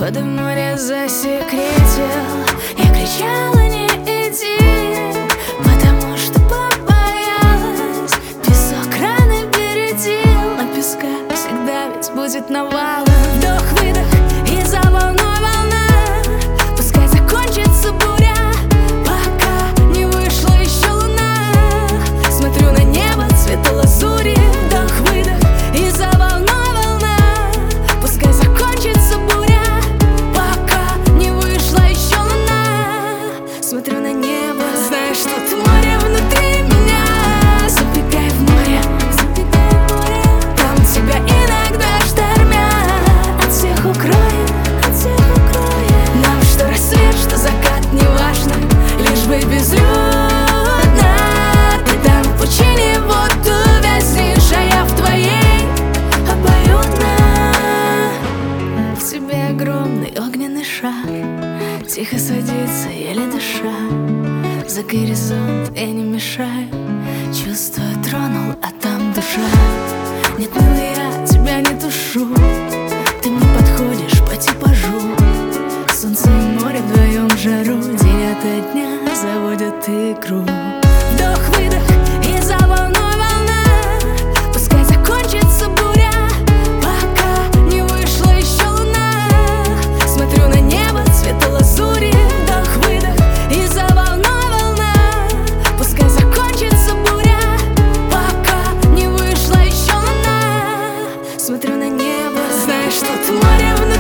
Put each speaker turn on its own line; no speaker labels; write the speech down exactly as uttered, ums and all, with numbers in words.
воды в море засекретил. Я кричала: не иди, потому что побоялась. Песок раны бередил, на песка всегда ведь будет навалом. Вдох-выдох, и за волной волна. Пускай закончится буря, пока не вышла еще луна. Смотрю на небо цвета лазури. Вдох-выдох, и за волной волна. Пускай закончится буря, пока не вышла еще луна. Смотрю на небо, знаешь, что море внутри меня. Забегай в море, забегай в море. Там тебя иногда штормят. От всех укроет, от всех укроет. Нам что рассвет, что закат, неважно, лишь бы безлюдно. Ты там в пучине вот увязнешь, а я в твоей обоюдно. В тебе огромный огненный шар, тихо садится, еле дыша. За горизонт я не мешаю, чувство тронул, а там душа. Нет, милый, я тебя не тушу, ты мне подходишь по типажу. Солнце и море вдвоем в жару, день ото дня заводят игру. Вдох-выдох, и за волной волна. Пускай закончится буря, пока не вышла еще луна. Смотрю на небо цвета лазури. Вдох-выдох, и за волной волна. Пускай закончится буря, пока не вышла еще луна. Смотрю на небо, знаешь, что море внутри.